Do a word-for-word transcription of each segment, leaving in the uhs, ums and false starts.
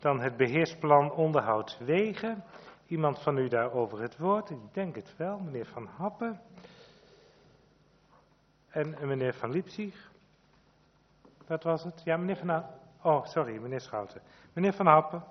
Dan het beheersplan onderhoud wegen. Iemand van u daarover het woord? Ik denk het wel, meneer Van Happen. En meneer Van Liepzig. Dat was het? Ja, meneer Van Happen. Oh, sorry, meneer Schouten. Meneer Van Happen.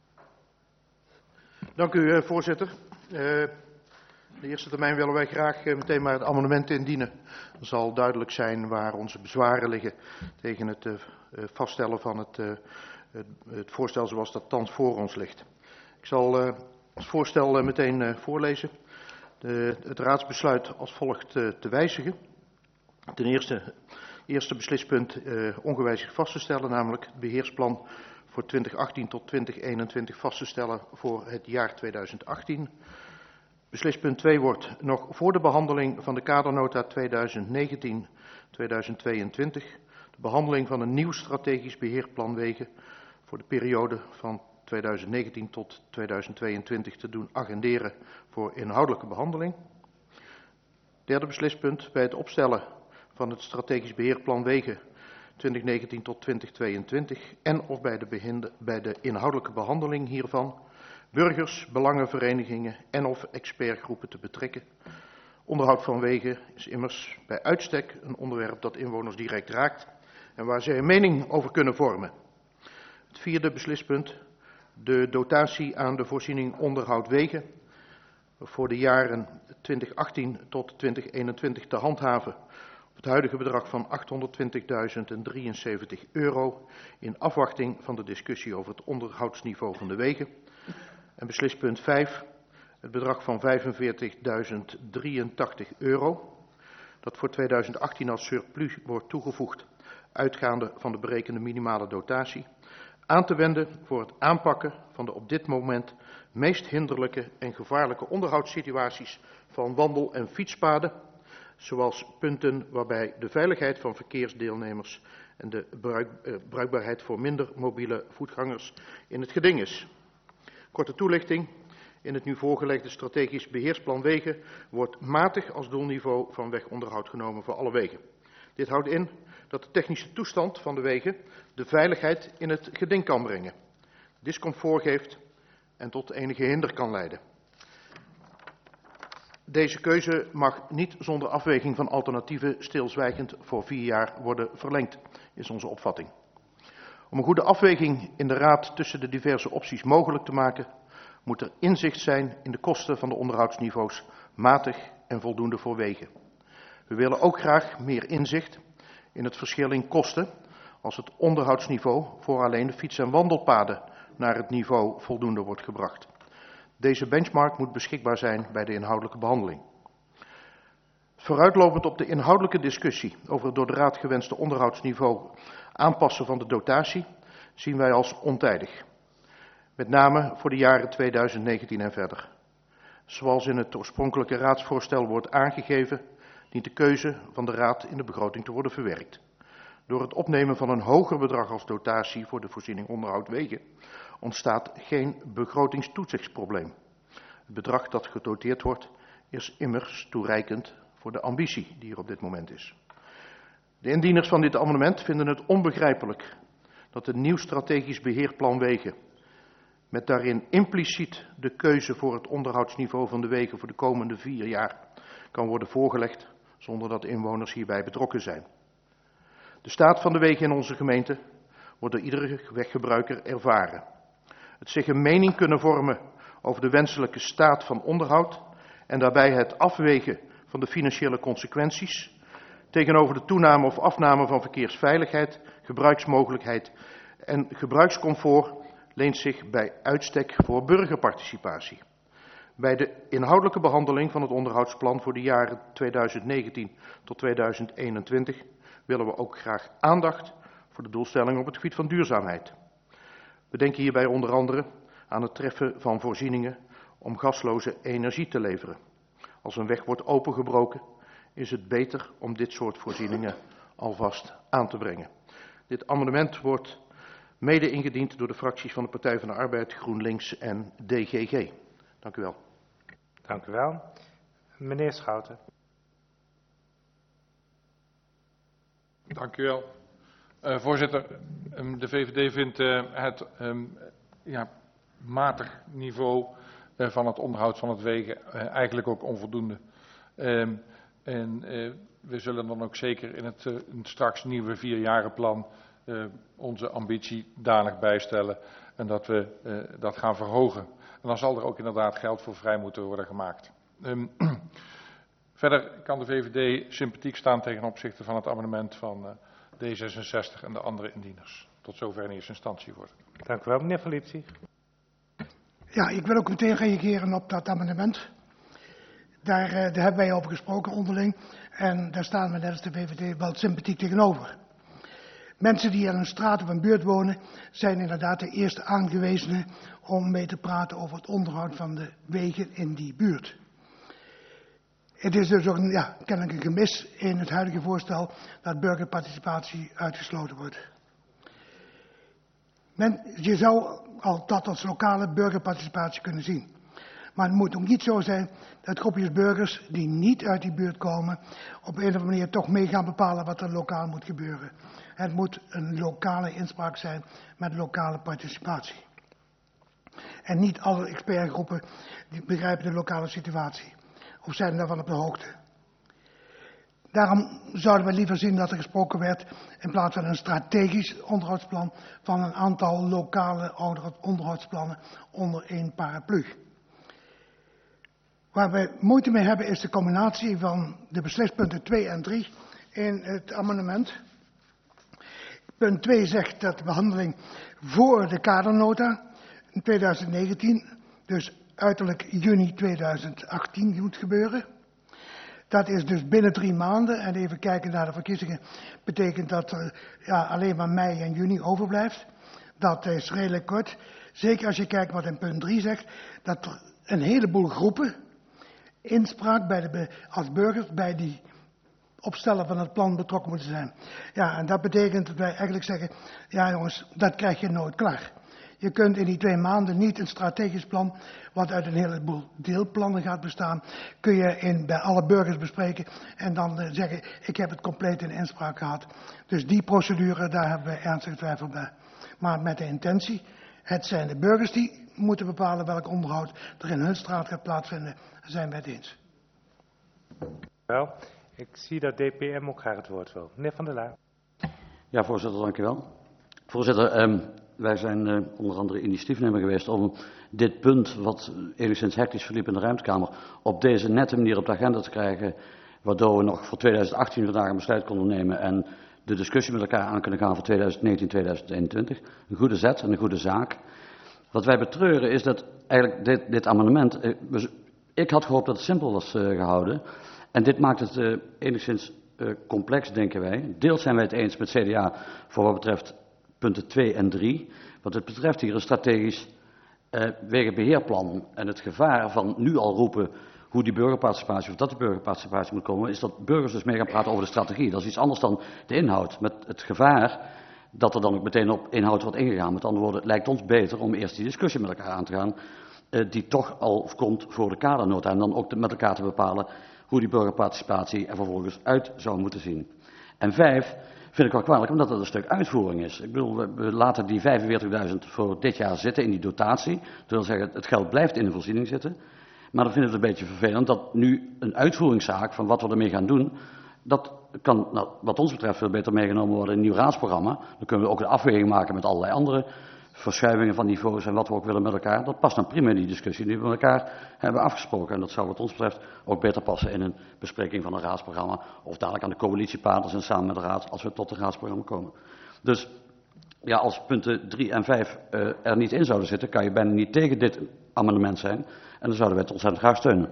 Dank u, voorzitter. Uh, de eerste termijn willen wij graag uh, meteen maar het amendement indienen. Dan zal duidelijk zijn waar onze bezwaren liggen tegen het uh, vaststellen van het, uh, het, het voorstel zoals dat thans voor ons ligt. Ik zal uh, het voorstel uh, meteen uh, voorlezen. De, het raadsbesluit als volgt uh, te wijzigen. Ten eerste, eerste beslispunt uh, ongewijzigd vast te stellen, namelijk het beheersplan voor twintig achttien tot twintig eenentwintig vast te stellen voor het jaar tweeduizend achttien. Beslispunt twee wordt nog voor de behandeling van de kadernota tweeduizend negentien tweeduizend tweeëntwintig de behandeling van een nieuw strategisch beheerplan wegen voor de periode van tweeduizend negentien tot tweeduizend tweeëntwintig te doen agenderen voor inhoudelijke behandeling. Derde beslispunt, bij het opstellen van het strategisch beheerplan wegen twintig negentien tot twintig tweeëntwintig en of bij de, behinde, bij de inhoudelijke behandeling hiervan burgers, belangenverenigingen en of expertgroepen te betrekken. Onderhoud van wegen is immers bij uitstek een onderwerp dat inwoners direct raakt en waar zij een mening over kunnen vormen. Het vierde beslispunt, de dotatie aan de voorziening onderhoud wegen voor de jaren twintig achttien tot twintig eenentwintig te handhaven op het huidige bedrag van achthonderdtwintigduizend drieënzeventig euro in afwachting van de discussie over het onderhoudsniveau van de wegen. En beslispunt vijf, het bedrag van vijfenveertigduizend drieëntachtig euro, dat voor tweeduizend achttien als surplus wordt toegevoegd, uitgaande van de berekende minimale dotatie, aan te wenden voor het aanpakken van de op dit moment meest hinderlijke en gevaarlijke onderhoudssituaties van wandel- en fietspaden, zoals punten waarbij de veiligheid van verkeersdeelnemers en de bruik, eh, bruikbaarheid voor minder mobiele voetgangers in het geding is. Korte toelichting. In het nu voorgelegde strategisch beheersplan wegen wordt matig als doelniveau van wegonderhoud genomen voor alle wegen. Dit houdt in dat de technische toestand van de wegen de veiligheid in het geding kan brengen, discomfort geeft en tot enige hinder kan leiden. Deze keuze mag niet zonder afweging van alternatieven stilzwijgend voor vier jaar worden verlengd, is onze opvatting. Om een goede afweging in de Raad tussen de diverse opties mogelijk te maken, moet er inzicht zijn in de kosten van de onderhoudsniveaus, matig en voldoende voor wegen. We willen ook graag meer inzicht in het verschil in kosten als het onderhoudsniveau voor alleen de fiets- en wandelpaden naar het niveau voldoende wordt gebracht. Deze benchmark moet beschikbaar zijn bij de inhoudelijke behandeling. Vooruitlopend op de inhoudelijke discussie over het door de Raad gewenste onderhoudsniveau aanpassen van de dotatie zien wij als ontijdig. Met name voor de jaren tweeduizend negentien en verder. Zoals in het oorspronkelijke raadsvoorstel wordt aangegeven, dient de keuze van de Raad in de begroting te worden verwerkt. Door het opnemen van een hoger bedrag als dotatie voor de voorziening onderhoud wegen ontstaat geen begrotingstoetsichtprobleem. Het bedrag dat gedoteerd wordt is immers toereikend voor de ambitie die er op dit moment is. De indieners van dit amendement vinden het onbegrijpelijk dat een nieuw strategisch beheerplan wegen, met daarin impliciet de keuze voor het onderhoudsniveau van de wegen voor de komende vier jaar, kan worden voorgelegd zonder dat inwoners hierbij betrokken zijn. De staat van de wegen in onze gemeente wordt door iedere weggebruiker ervaren. Het zich een mening kunnen vormen over de wenselijke staat van onderhoud en daarbij het afwegen van de financiële consequenties tegenover de toename of afname van verkeersveiligheid, gebruiksmogelijkheid en gebruikscomfort leent zich bij uitstek voor burgerparticipatie. Bij de inhoudelijke behandeling van het onderhoudsplan voor de jaren tweeduizend negentien tot tweeduizend eenentwintig willen we ook graag aandacht voor de doelstellingen op het gebied van duurzaamheid. We denken hierbij onder andere aan het treffen van voorzieningen om gasloze energie te leveren. Als een weg wordt opengebroken, is het beter om dit soort voorzieningen alvast aan te brengen. Dit amendement wordt mede ingediend door de fracties van de Partij van de Arbeid, GroenLinks en D G G. Dank u wel. Dank u wel. Meneer Schouten. Dank u wel. Uh, voorzitter, um, de V V D vindt uh, het um, ja, matig niveau uh, van het onderhoud van het wegen, uh, eigenlijk ook onvoldoende. Um, en uh, we zullen dan ook zeker in het, uh, in het straks nieuwe vierjarenplan uh, onze ambitie danig bijstellen en dat we uh, dat gaan verhogen. En dan zal er ook inderdaad geld voor vrij moeten worden gemaakt. Um, verder kan de V V D sympathiek staan ten opzichte van het amendement van uh, D zesenzestig en de andere indieners. Tot zover in eerste instantie wordt. Dank u wel, meneer Van Lipsig. Ja, ik wil ook meteen reageren op dat amendement. Daar, uh, daar hebben wij over gesproken onderling. En daar staan we net als de V V D wel sympathiek tegenover. Mensen die in een straat of een buurt wonen, zijn inderdaad de eerste aangewezenen om mee te praten over het onderhoud van de wegen in die buurt. Het is dus ook een, ja, kennelijk een gemis in het huidige voorstel dat burgerparticipatie uitgesloten wordt. Men, je zou al dat als lokale burgerparticipatie kunnen zien. Maar het moet ook niet zo zijn dat groepjes burgers die niet uit die buurt komen op een of andere manier toch mee gaan bepalen wat er lokaal moet gebeuren. Het moet een lokale inspraak zijn met lokale participatie. En niet alle expertgroepen die begrijpen de lokale situatie of zijn daarvan op de hoogte. Daarom zouden we liever zien dat er gesproken werd in plaats van een strategisch onderhoudsplan van een aantal lokale onderhoudsplannen onder één paraplu. Waar we moeite mee hebben is de combinatie van de beslispunten twee en drie in het amendement. Punt twee zegt dat de behandeling voor de kadernota in tweeduizend negentien, dus uiterlijk juni tweeduizend achttien moet gebeuren. Dat is dus binnen drie maanden en even kijken naar de verkiezingen betekent dat er ja, alleen maar mei en juni overblijft. Dat is redelijk kort. Zeker als je kijkt wat in punt drie zegt, dat er een heleboel groepen inspraak bij de, als burgers bij die opstellen van het plan betrokken moeten zijn. Ja, en dat betekent dat wij eigenlijk zeggen, ja jongens, dat krijg je nooit klaar. Je kunt in die twee maanden niet een strategisch plan, wat uit een heleboel deelplannen gaat bestaan, kun je in, bij alle burgers bespreken en dan uh, zeggen, ik heb het compleet in inspraak gehad. Dus die procedure, daar hebben we ernstig twijfel bij. Maar met de intentie, het zijn de burgers die moeten bepalen welk onderhoud er in hun straat gaat plaatsvinden, daar zijn wij het eens. Wel, ik zie dat D P M ook graag het woord wil. Meneer Van der Laan. Ja, voorzitter, dank u wel. Voorzitter, um, wij zijn uh, onder andere initiatiefnemer geweest om dit punt, wat enigszins hectisch verliep in de ruimtekamer, op deze nette manier op de agenda te krijgen, waardoor we nog voor tweeduizend achttien vandaag een besluit konden nemen en de discussie met elkaar aan kunnen gaan voor tweeduizend negentien tweeduizend eenentwintig. Een goede zet en een goede zaak. Wat wij betreuren is dat eigenlijk dit, dit amendement, uh, ik had gehoopt dat het simpel was uh, gehouden en dit maakt het uh, enigszins uh, complex, denken wij. Deels zijn wij het eens met C D A voor wat betreft punten twee en drie. Wat het betreft hier een strategisch uh, wegenbeheerplan en het gevaar van nu al roepen hoe die burgerparticipatie, of dat die burgerparticipatie moet komen, is dat burgers dus mee gaan praten over de strategie. Dat is iets anders dan de inhoud. Met het gevaar dat er dan ook meteen op inhoud wordt ingegaan. Met andere woorden, het lijkt ons beter om eerst die discussie met elkaar aan te gaan, uh, die toch al komt voor de kadernota. En dan ook met elkaar te bepalen hoe die burgerparticipatie er vervolgens uit zou moeten zien. En vijf, vind ik wel kwalijk, omdat dat een stuk uitvoering is. Ik bedoel, we, we laten die vijfenveertigduizend voor dit jaar zitten in die dotatie. Dat wil zeggen, het geld blijft in de voorziening zitten. Maar dan vind ik het een beetje vervelend dat nu een uitvoeringszaak van wat we ermee gaan doen, dat kan, nou, wat ons betreft, veel beter meegenomen worden in een nieuw raadsprogramma. Dan kunnen we ook een afweging maken met allerlei andere verschuivingen van niveaus en wat we ook willen met elkaar. Dat past dan prima in die discussie die we met elkaar hebben afgesproken. En dat zou wat ons betreft ook beter passen in een bespreking van een raadsprogramma. Of dadelijk aan de coalitiepartners en samen met de raad als we tot een raadsprogramma komen. Dus ja, als punten drie en vijf uh, er niet in zouden zitten, kan je bijna niet tegen dit amendement zijn. En dan zouden wij het ontzettend graag steunen.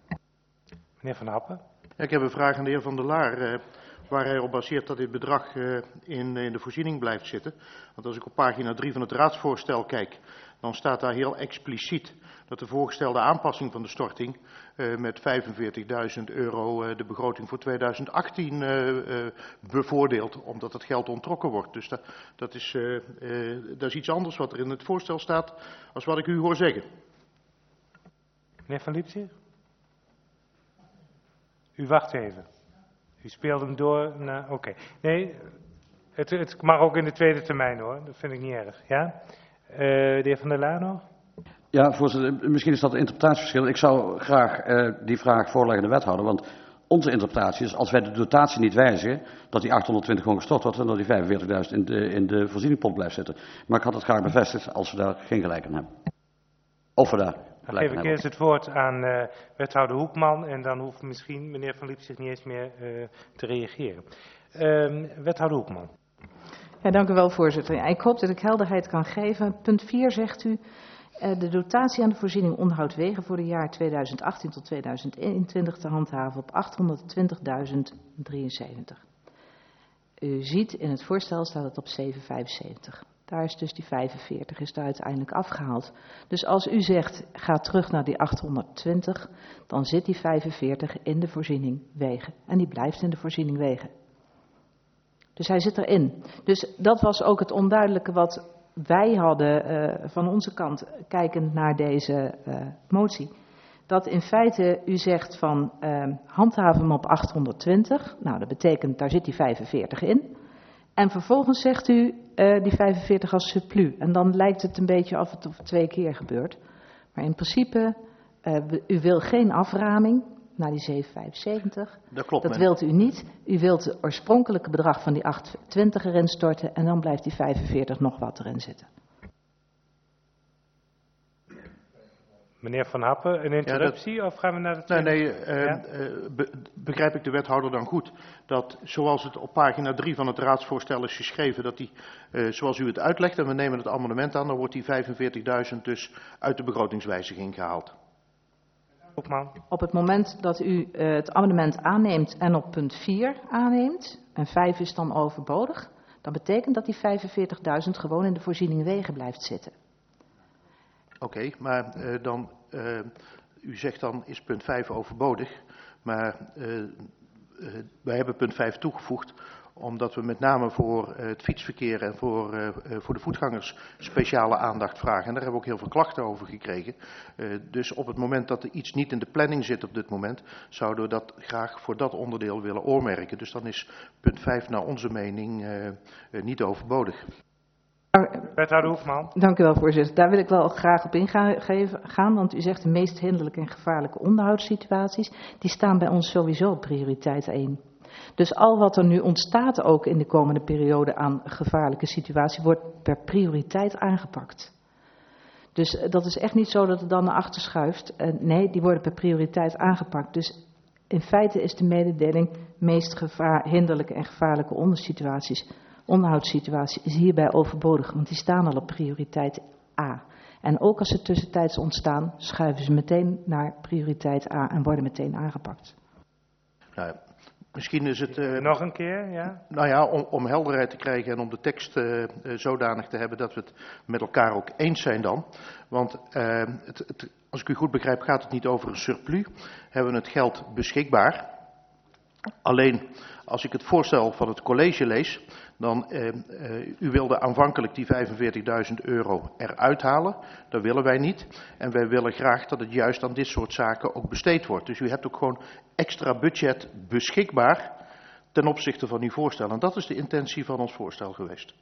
Meneer Van Appen. Ja, ik heb een vraag aan de heer Van der Laar, uh, waar hij op baseert dat dit bedrag uh, in, in de voorziening blijft zitten. Want als ik op pagina drie van het raadsvoorstel kijk, dan staat daar heel expliciet dat de voorgestelde aanpassing van de storting uh, met vijfenveertigduizend euro uh, de begroting voor tweeduizend achttien uh, uh, bevoordeelt, omdat het geld onttrokken wordt. Dus dat, dat, is, uh, uh, dat is iets anders wat er in het voorstel staat als wat ik u hoor zeggen. Meneer Van Lipsig? U wacht even. U speelt hem door naar... Oké. Okay. Nee, het, het mag ook in de tweede termijn hoor. Dat vind ik niet erg. Ja? de heer Van der Laan nog? Ja, voorzitter, misschien is dat een interpretatieverschil. Ik zou graag uh, die vraag voorleggen aan de wethouder, want onze interpretatie is, als wij de dotatie niet wijzigen, dat die achthonderdtwintig gewoon gestort wordt en dat die vijfenveertigduizend in de, in de voorzieningpot blijft zitten. Maar ik had het graag bevestigd als we daar geen gelijk aan hebben. Of we daar Dan gelijk geef aan ik hebben. eerst het woord aan uh, wethouder Hoekman en dan hoeft misschien meneer Van Liepzig niet eens meer uh, te reageren. Uh, wethouder Hoekman. Ja, dank u wel, voorzitter. Ja, ik hoop dat ik helderheid kan geven. Punt vier zegt u, uh, de dotatie aan de voorziening onderhoud wegen voor de jaar tweeduizend achttien tot tweeduizend eenentwintig te handhaven op achthonderdtwintigduizend drieënzeventig. U ziet in het voorstel staat het op zevenhonderdvijfenzeventig. Daar is dus die vijfenveertig is daar uiteindelijk afgehaald. Dus als u zegt, ga terug naar die achthonderdtwintig, dan zit die vijfenveertig in de voorziening wegen. En die blijft in de voorziening wegen. Dus hij zit erin. Dus dat was ook het onduidelijke wat wij hadden uh, van onze kant, kijkend naar deze uh, motie. Dat in feite u zegt van uh, handhaven hem op achthonderdtwintig. Nou, dat betekent, daar zit die vijfenveertig in. En vervolgens zegt u uh, die vijfenveertig als surplus. En dan lijkt het een beetje of het of het twee keer gebeurt. Maar in principe, uh, u wil geen aframing naar die zevenhonderdvijfenzeventig. Dat klopt. Dat men. wilt u niet. U wilt het oorspronkelijke bedrag van die achthonderdtwintig erin storten. En dan blijft die vijfenveertig nog wat erin zitten. Meneer Van Happen, een interruptie ja, dat... of gaan we naar de tweede? tweede? Nee, nee uh, ja? uh, be, begrijp ik de wethouder dan goed. Dat zoals het op pagina drie van het raadsvoorstel is geschreven, dat die, uh, zoals u het uitlegt, en we nemen het amendement aan, dan wordt die vijfenveertigduizend dus uit de begrotingswijziging gehaald. Op het moment dat u uh, het amendement aanneemt en op punt vier aanneemt, en vijf is dan overbodig, dan betekent dat die vijfenveertigduizend gewoon in de voorziening wegen blijft zitten. Oké, okay, maar uh, dan, uh, u zegt dan is punt vijf overbodig, maar uh, uh, wij hebben punt vijf toegevoegd omdat we met name voor uh, het fietsverkeer en voor, uh, uh, voor de voetgangers speciale aandacht vragen. En daar hebben we ook heel veel klachten over gekregen. Uh, dus op het moment dat er iets niet in de planning zit op dit moment, zouden we dat graag voor dat onderdeel willen oormerken. Dus dan is punt vijf naar onze mening uh, uh, niet overbodig. Wethouder Hoefman. Dank u wel, voorzitter. Daar wil ik wel graag op ingaan, want u zegt de meest hinderlijke en gevaarlijke onderhoudssituaties, die staan bij ons sowieso op prioriteit één. Dus al wat er nu ontstaat ook in de komende periode aan gevaarlijke situatie, wordt per prioriteit aangepakt. Dus dat is echt niet zo dat het dan naar achter schuift. Uh, nee, die worden per prioriteit aangepakt. Dus in feite is de mededeling meest gevaar, hinderlijke en gevaarlijke ondersituaties, onderhoudssituatie is hierbij overbodig, want die staan al op prioriteit A. En ook als ze tussentijds ontstaan, schuiven ze meteen naar prioriteit A en worden meteen aangepakt. Nou, misschien is het... Uh, Nog een keer, ja? Nou ja, om, om helderheid te krijgen en om de tekst uh, uh, zodanig te hebben dat we het met elkaar ook eens zijn dan. Want uh, het, het, als ik u goed begrijp gaat het niet over een surplus. Hebben we het geld beschikbaar. Alleen, als ik het voorstel van het college lees, dan, uh, uh, u wilde aanvankelijk die vijfenveertigduizend euro eruit halen. Dat willen wij niet. En wij willen graag dat het juist aan dit soort zaken ook besteed wordt. Dus u hebt ook gewoon extra budget beschikbaar ten opzichte van uw voorstel. En dat is de intentie van ons voorstel geweest.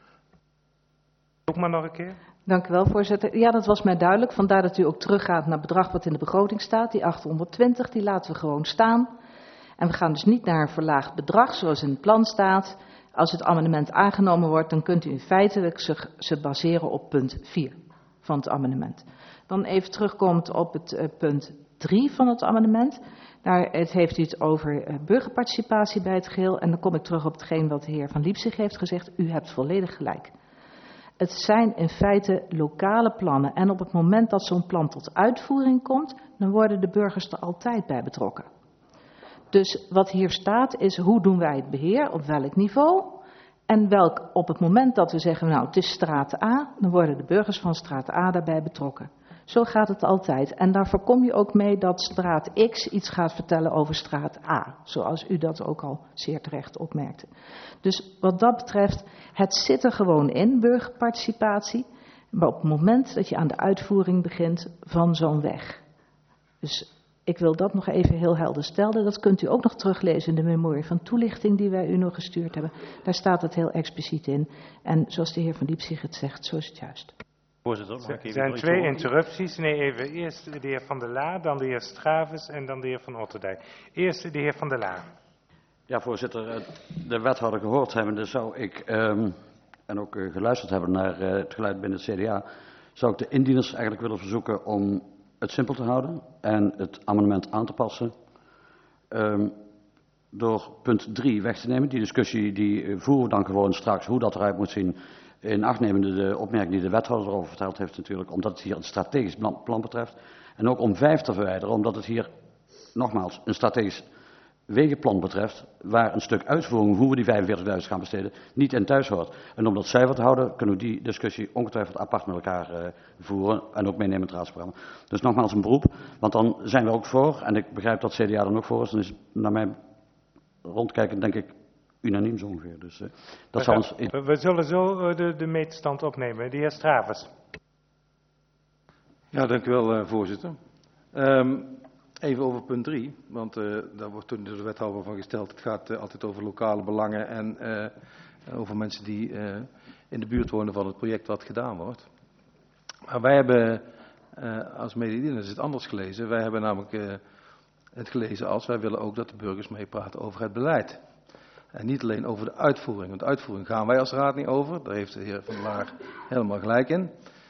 Ook maar nog een keer. Dank u wel, voorzitter. Ja, dat was mij duidelijk. Vandaar dat u ook teruggaat naar het bedrag wat in de begroting staat. Die achthonderdtwintig, die laten we gewoon staan. En we gaan dus niet naar een verlaagd bedrag zoals in het plan staat. Als het amendement aangenomen wordt, dan kunt u in feite zich, zich baseren op punt vier van het amendement. Dan even terugkomend op het uh, punt drie van het amendement. Daar het heeft u het over uh, burgerparticipatie bij het geheel. En dan kom ik terug op hetgeen wat de heer Van Liepzig heeft gezegd. U hebt volledig gelijk. Het zijn in feite lokale plannen. En op het moment dat zo'n plan tot uitvoering komt, dan worden de burgers er altijd bij betrokken. Dus wat hier staat is, hoe doen wij het beheer, op welk niveau? En welk, op het moment dat we zeggen, nou het is straat A, dan worden de burgers van straat A daarbij betrokken. Zo gaat het altijd. En daar voorkom je ook mee dat straat X iets gaat vertellen over straat A. Zoals u dat ook al zeer terecht opmerkte. Dus wat dat betreft, het zit er gewoon in, burgerparticipatie. Maar op het moment dat je aan de uitvoering begint van zo'n weg. Dus ik wil dat nog even heel helder stellen. Dat kunt u ook nog teruglezen in de memorie van toelichting die wij u nog gestuurd hebben. Daar staat het heel expliciet in. En zoals de heer Van Liepzig het zegt, zo is het juist. Voorzitter, mag ik Er even zijn iets twee horen? interrupties. Nee, even eerst de heer Van der Laa, dan de heer Stravens en dan de heer Van Otterdijk. Eerst de heer Van der Laa. Ja, voorzitter. eh, De wethouder gehoord hebbende zou ik, ehm, en ook eh, geluisterd hebben naar eh, het geluid binnen het C D A, zou ik de indieners eigenlijk willen verzoeken om het simpel te houden en het amendement aan te passen. Ehm, door punt drie weg te nemen. Die discussie die eh, voeren we dan gewoon straks hoe dat eruit moet zien. In acht nemende de opmerking die de wethouder erover verteld heeft natuurlijk, omdat het hier een strategisch plan, plan betreft. En ook om vijf te verwijderen, omdat het hier nogmaals een strategisch wegenplan betreft, waar een stuk uitvoering, hoe we die vijfenveertigduizend gaan besteden, niet in thuis hoort. En om dat cijfer te houden, kunnen we die discussie ongetwijfeld apart met elkaar uh, voeren en ook meenemen in het raadsprogramma. Dus nogmaals een beroep, want dan zijn we ook voor, en ik begrijp dat C D A dan ook voor is, dan is het naar mij rondkijken denk ik unaniem zo ongeveer. Dus uh, dat zal ons... We, we zullen zo uh, de, de meetstand opnemen. De heer Stravens. Ja, dank u wel, uh, voorzitter. Um, Even over punt drie, want uh, daar wordt toen door de wethouder van gesteld. Het gaat uh, altijd over lokale belangen en uh, over mensen die uh, in de buurt wonen van het project wat gedaan wordt. Maar wij hebben uh, als mededieners het anders gelezen. Wij hebben namelijk uh, het gelezen als wij willen ook dat de burgers meepraten over het beleid. En niet alleen over de uitvoering, want de uitvoering gaan wij als raad niet over. Daar heeft de heer Van der Laar helemaal gelijk in.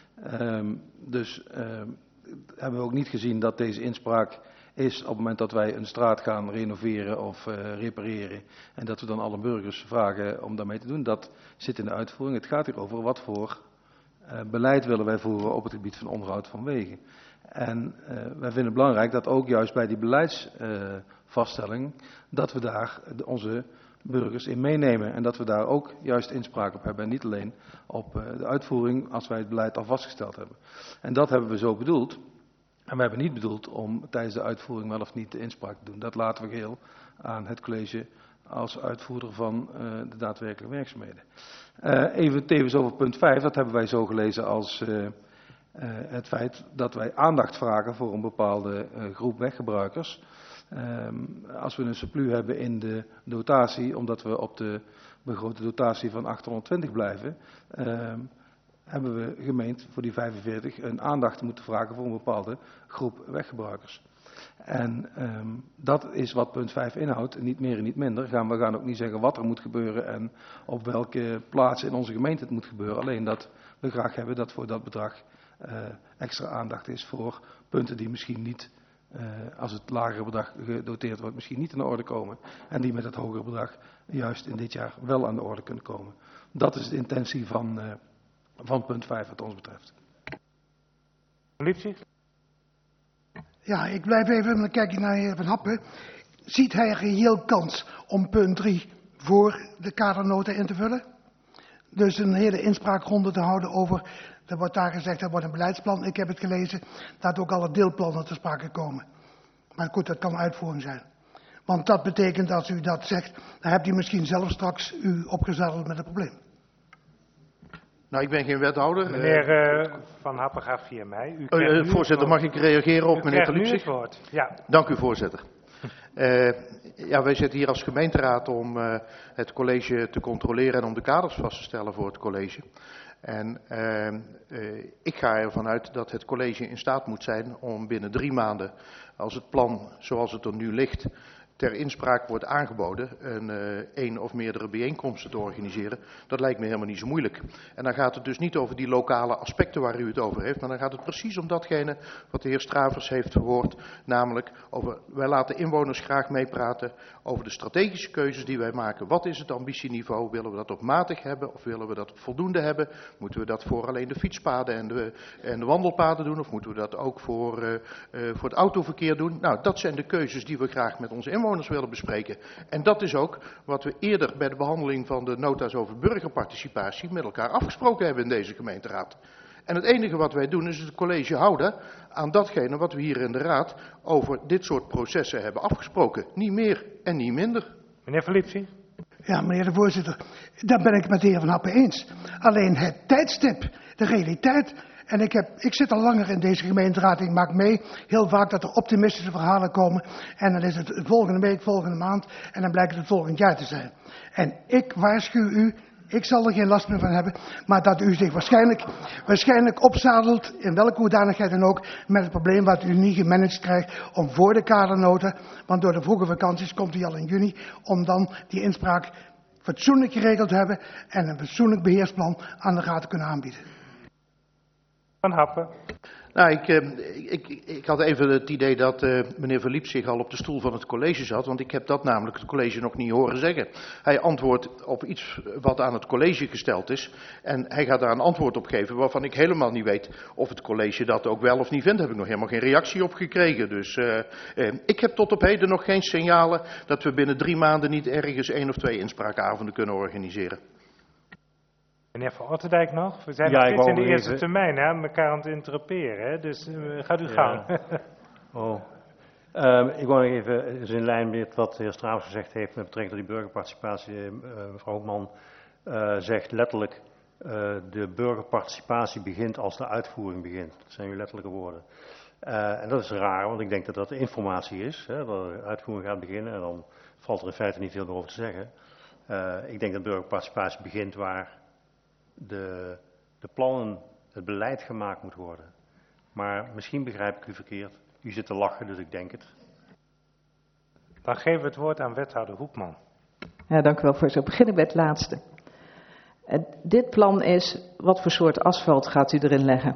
Um, dus uh, hebben we ook niet gezien dat deze inspraak is op het moment dat wij een straat gaan renoveren of uh, repareren en dat we dan alle burgers vragen om daarmee te doen. Dat zit in de uitvoering. Het gaat hier over wat voor uh, beleid willen wij voeren op het gebied van onderhoud van wegen. En uh, wij vinden het belangrijk dat ook juist bij die beleidsvaststelling uh, dat we daar de, onze burgers in meenemen en dat we daar ook juist inspraak op hebben en niet alleen op uh, de uitvoering als wij het beleid al vastgesteld hebben. En dat hebben we zo bedoeld. En we hebben niet bedoeld om tijdens de uitvoering wel of niet de inspraak te doen. Dat laten we geheel aan het college als uitvoerder van uh, de daadwerkelijke werkzaamheden. Uh, even tevens over punt vijf, dat hebben wij zo gelezen als uh, uh, het feit dat wij aandacht vragen voor een bepaalde uh, groep weggebruikers. Um, als we een surplus hebben in de dotatie, omdat we op de begrote dotatie van achthonderdtwintig blijven, um, hebben we gemeend voor die vijfenveertig een aandacht moeten vragen voor een bepaalde groep weggebruikers. En um, dat is wat punt vijf inhoudt, niet meer en niet minder. Gaan, we gaan ook niet zeggen wat er moet gebeuren en op welke plaats in onze gemeente het moet gebeuren. Alleen dat we graag hebben dat voor dat bedrag uh, extra aandacht is voor punten die misschien niet, uh, als het lagere bedrag gedoteerd wordt, misschien niet in de orde komen. En die met het hogere bedrag juist in dit jaar wel aan de orde kunnen komen. Dat is de intentie van... Uh, Van punt vijf wat ons betreft. Liefje? Ja, ik blijf even, dan kijk ik naar de heer Van Happen. Ziet hij een reëel kans om punt drie voor de kadernota in te vullen? Dus een hele inspraakronde te houden over, er wordt daar gezegd, er wordt een beleidsplan. Ik heb het gelezen, dat ook alle deelplannen ter sprake komen. Maar goed, dat kan uitvoering zijn. Want dat betekent, als u dat zegt, dan hebt u misschien zelf straks u opgezadeld met het probleem. Nou, ik ben geen wethouder. Meneer uh, Van Happen gaat via mij. U Uh, uh, voorzitter, mag ik reageren op u meneer krijgt nu Liepzig? het woord. Ja. Dank u, voorzitter. Uh, ja, wij zitten hier als gemeenteraad om uh, het college te controleren en om de kaders vast te stellen voor het college. En uh, uh, ik ga ervan uit dat het college in staat moet zijn om binnen drie maanden, als het plan zoals het er nu ligt, ter inspraak wordt aangeboden een uh, één of meerdere bijeenkomsten te organiseren. Dat lijkt me helemaal niet zo moeilijk. En dan gaat het dus niet over die lokale aspecten waar u het over heeft, maar dan gaat het precies om datgene wat de heer Stravers heeft verwoord, namelijk over, wij laten inwoners graag meepraten over de strategische keuzes die wij maken. Wat is het ambitieniveau? Willen we dat op matig hebben of willen we dat op voldoende hebben? Moeten we dat voor alleen de fietspaden en de, en de wandelpaden doen of moeten we dat ook voor, uh, uh, voor het autoverkeer doen? Nou, dat zijn de keuzes die we graag met onze inwoners willen bespreken. En dat is ook wat we eerder bij de behandeling van de nota's over burgerparticipatie met elkaar afgesproken hebben in deze gemeenteraad. En het enige wat wij doen is het college houden aan datgene wat we hier in de raad over dit soort processen hebben afgesproken. Niet meer en niet minder. Meneer Van Liepsing? Ja, meneer de voorzitter, daar ben ik het met de heer Van Happen eens. Alleen het tijdstip, de realiteit. En ik, heb, ik zit al langer in deze gemeenteraad, ik maak mee heel vaak dat er optimistische verhalen komen. En dan is het volgende week, volgende maand en dan blijkt het het volgend jaar te zijn. En ik waarschuw u, Ik zal er geen last meer van hebben, maar dat u zich waarschijnlijk, waarschijnlijk opzadelt, in welke hoedanigheid dan ook, met het probleem wat u niet gemanaged krijgt om voor de kadernota, want door de vroege vakanties komt u al in juni, om dan die inspraak fatsoenlijk geregeld te hebben en een fatsoenlijk beheersplan aan de Raad te kunnen aanbieden. Van Happen. Nou, ik, ik, ik had even het idee dat uh, meneer Verliep zich al op de stoel van het college zat, want ik heb dat namelijk het college nog niet horen zeggen. Hij antwoordt op iets wat aan het college gesteld is en hij gaat daar een antwoord op geven waarvan ik helemaal niet weet of het college dat ook wel of niet vindt. Daar heb ik nog helemaal geen reactie op gekregen. Dus uh, uh, ik heb tot op heden nog geen signalen dat we binnen drie maanden niet ergens één of twee inspraakavonden kunnen organiseren. Meneer Van Otterdijk nog? We zijn Ja, nog ik steeds in wou de eerste even- termijn, hè? Elkaar aan het interruperen, hè? Dus uh, gaat u Ja. gang. Oh. Ehm, ik wou nog even, is in lijn met wat de heer Straus gezegd heeft met betrekking tot die burgerparticipatie. Uh, mevrouw Hoekman uh, zegt letterlijk, uh, de burgerparticipatie begint als de uitvoering begint. Dat zijn uw letterlijke woorden. Uh, en dat is raar, want ik denk dat dat de informatie is, hè, dat de uitvoering gaat beginnen en dan valt er in feite niet veel meer over te zeggen. Uh, ik denk dat burgerparticipatie begint waar de, de plannen, het beleid gemaakt moet worden. Maar misschien begrijp ik u verkeerd. U zit te lachen, dus ik denk het. Dan geven we het woord aan wethouder Hoekman. Ja, dank u wel, voorzitter. Begin ik bij het laatste. Uh, dit plan is, wat voor soort asfalt gaat u erin leggen?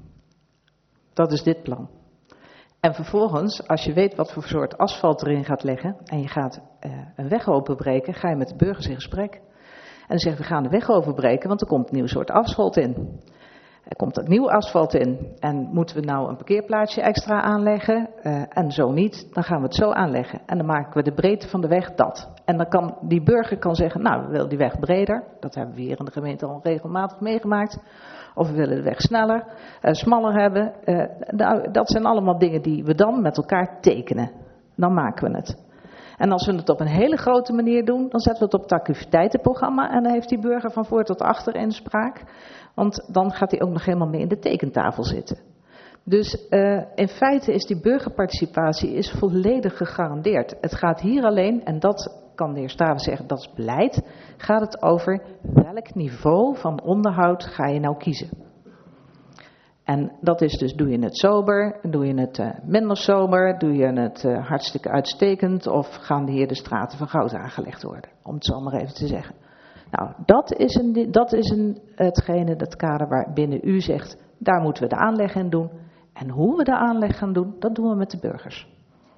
Dat is dit plan. En vervolgens, als je weet wat voor soort asfalt erin gaat leggen en je gaat uh, een weg openbreken, ga je met de burgers in gesprek. En dan zeggen we, we gaan de weg overbreken, want er komt een nieuw soort asfalt in. Er komt een nieuw asfalt in. En moeten we nou een parkeerplaatsje extra aanleggen? Uh, en zo niet, dan gaan we het zo aanleggen. En dan maken we de breedte van de weg dat. En dan kan die burger kan zeggen, nou, we willen die weg breder. Dat hebben we hier in de gemeente al regelmatig meegemaakt. Of we willen de weg sneller, uh, smaller hebben. Uh, nou, dat zijn allemaal dingen die we dan met elkaar tekenen. Dan maken we het. En als we het op een hele grote manier doen, dan zetten we het op het activiteitenprogramma. En dan heeft die burger van voor tot achter inspraak. Want dan gaat hij ook nog helemaal mee in de tekentafel zitten. Dus uh, in feite is die burgerparticipatie is volledig gegarandeerd. Het gaat hier alleen, en dat kan de heer Staven zeggen, dat is beleid, gaat het over welk niveau van onderhoud ga je nou kiezen. En dat is dus, doe je het sober, doe je het uh, minder sober, doe je het uh, hartstikke uitstekend of gaan hier de straten van goud aangelegd worden, om het zo maar even te zeggen. Nou, dat is, een, dat is een, hetgene, dat kader waarbinnen u zegt, daar moeten we de aanleg in doen. En hoe we de aanleg gaan doen, dat doen we met de burgers.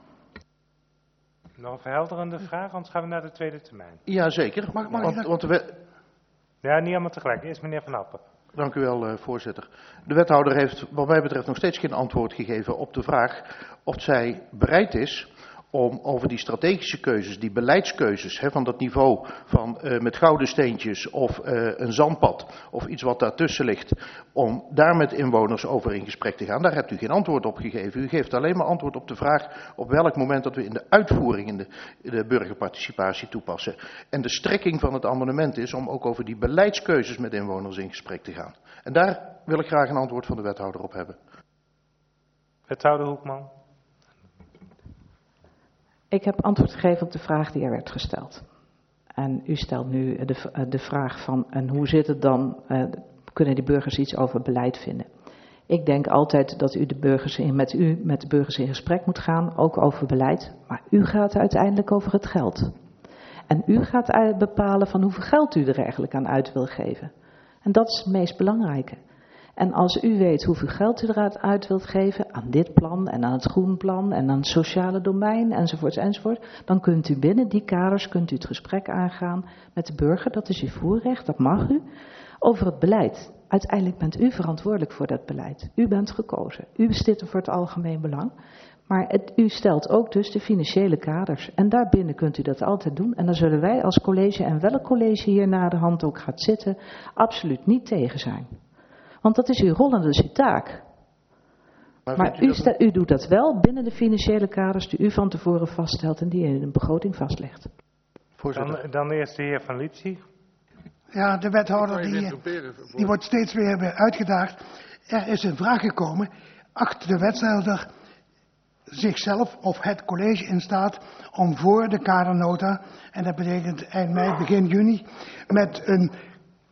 Nog een verhelderende vraag, anders gaan we naar de tweede termijn. Jazeker, Mag- mag ik want, dat- want de wet- Ja, niet allemaal tegelijk. Eerst meneer Van Happen. Dank u wel, uh, voorzitter. De wethouder heeft wat mij betreft nog steeds geen antwoord gegeven op de vraag of zij bereid is om over die strategische keuzes, die beleidskeuzes, hè, van dat niveau van uh, met gouden steentjes of uh, een zandpad of iets wat daartussen ligt, om daar met inwoners over in gesprek te gaan. Daar hebt u geen antwoord op gegeven. U geeft alleen maar antwoord op de vraag op welk moment dat we in de uitvoering in de, de burgerparticipatie toepassen. En de strekking van het amendement is om ook over die beleidskeuzes met inwoners in gesprek te gaan. En daar wil ik graag een antwoord van de wethouder op hebben. Wethouder Hoekman. Ik heb antwoord gegeven op de vraag die er werd gesteld. En u stelt nu de, de vraag van, en hoe zit het dan, uh, kunnen die burgers iets over beleid vinden? Ik denk altijd dat u, de burgers in, met u met de burgers in gesprek moet gaan, ook over beleid. Maar u gaat uiteindelijk over het geld. En u gaat bepalen van hoeveel geld u er eigenlijk aan uit wil geven. En dat is het meest belangrijke. En als u weet hoeveel geld u eruit uit wilt geven aan dit plan en aan het groenplan en aan het sociale domein enzovoort enzovoort, dan kunt u binnen die kaders kunt u het gesprek aangaan met de burger, dat is uw voorrecht, dat mag u, over het beleid. Uiteindelijk bent u verantwoordelijk voor dat beleid. U bent gekozen. U bestiert er voor het algemeen belang. Maar het, u stelt ook dus de financiële kaders. En daarbinnen kunt u dat altijd doen. En dan zullen wij als college, en welk college hier na de hand ook gaat zitten, absoluut niet tegen zijn. Want dat is uw rol en dat is uw taak. Maar, Maar u, u, dat... sta, u doet dat wel binnen de financiële kaders die u van tevoren vaststelt en die in een begroting vastlegt. Voorzitter. Dan, dan eerst de heer Van Liepsie. Ja, de wethouder die, die wordt steeds weer uitgedaagd. Er is een vraag gekomen, acht de wethouder zichzelf of het college in staat om voor de kadernota, en dat betekent eind mei, begin juni, met een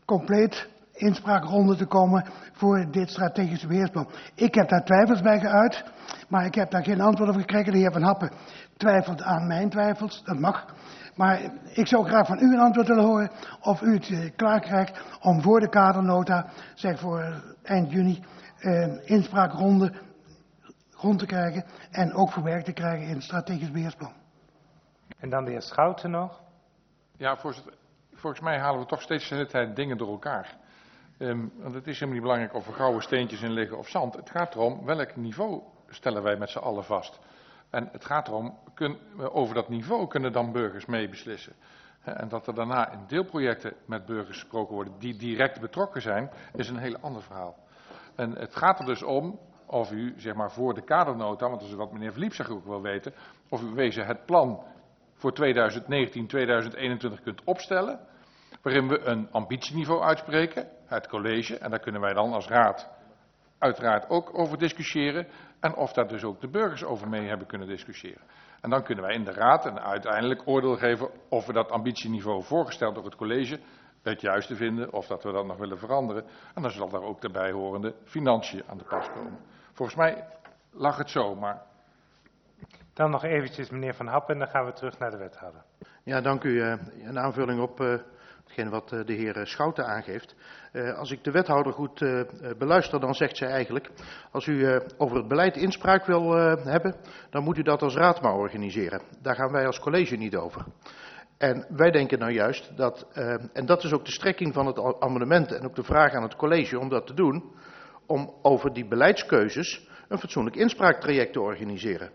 compleet inspraakronde te komen voor dit strategische beheersplan. Ik heb daar twijfels bij geuit, maar ik heb daar geen antwoord op gekregen. De heer Van Happen twijfelt aan mijn twijfels, dat mag. Maar ik zou graag van u een antwoord willen horen of u het eh, klaar krijgt om voor de kadernota, zeg voor eind juni, een inspraakronde rond te krijgen en ook verwerkt te krijgen in het strategisch beheersplan. En dan de heer Schouten nog. Ja, voorzitter. Volgens mij halen we toch steeds de hele tijd dingen door elkaar. Um, want het is helemaal niet belangrijk of er gouden steentjes in liggen of zand. Het gaat erom welk niveau stellen wij met z'n allen vast. En het gaat erom, kun, over dat niveau kunnen dan burgers meebeslissen. En dat er daarna in deelprojecten met burgers gesproken worden die direct betrokken zijn, is een heel ander verhaal. En het gaat er dus om of u, zeg maar, voor de kadernota, want dat is wat meneer Verliep zich ook wil weten, of u wezen het plan voor tweeduizend negentien tot tweeduizend eenentwintig kunt opstellen, waarin we een ambitieniveau uitspreken, het college, en daar kunnen wij dan als raad uiteraard ook over discussiëren, en of daar dus ook de burgers over mee hebben kunnen discussiëren. En dan kunnen wij in de raad en uiteindelijk oordeel geven of we dat ambitieniveau voorgesteld door het college het juiste vinden, of dat we dat nog willen veranderen. En dan zal daar ook de bijhorende financiën aan de pas komen. Volgens mij lag het zo, maar... Dan nog eventjes meneer Van Happen en dan gaan we terug naar de wethouder. Ja, dank u. Uh, een aanvulling op uh, hetgeen wat uh, de heer Schouten aangeeft. Uh, als ik de wethouder goed uh, beluister, dan zegt zij eigenlijk, als u uh, over het beleid inspraak wil uh, hebben, dan moet u dat als raad maar organiseren. Daar gaan wij als college niet over. En wij denken nou juist dat, uh, en dat is ook de strekking van het amendement en ook de vraag aan het college om dat te doen, om over die beleidskeuzes een fatsoenlijk inspraaktraject te organiseren.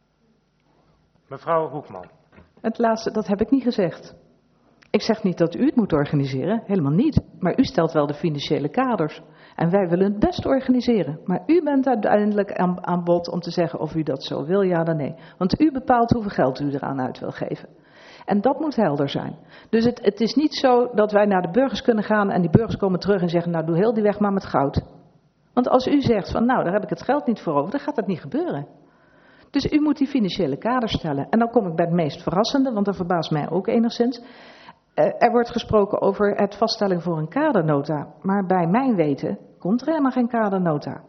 Mevrouw Hoekman. Het laatste, dat heb ik niet gezegd. Ik zeg niet dat u het moet organiseren, helemaal niet. Maar u stelt wel de financiële kaders. En wij willen het best organiseren. Maar u bent uiteindelijk aan, aan bod om te zeggen of u dat zo wil, ja dan nee. Want u bepaalt hoeveel geld u eraan uit wil geven. En dat moet helder zijn. Dus het, het is niet zo dat wij naar de burgers kunnen gaan en die burgers komen terug en zeggen, nou doe heel die weg maar met goud. Want als u zegt van nou daar heb ik het geld niet voor over, dan gaat dat niet gebeuren. Dus u moet die financiële kaders stellen. En dan kom ik bij het meest verrassende, want dat verbaast mij ook enigszins. Uh, er wordt gesproken over het vaststelling voor een kadernota. Maar bij mijn weten komt er helemaal geen kadernota.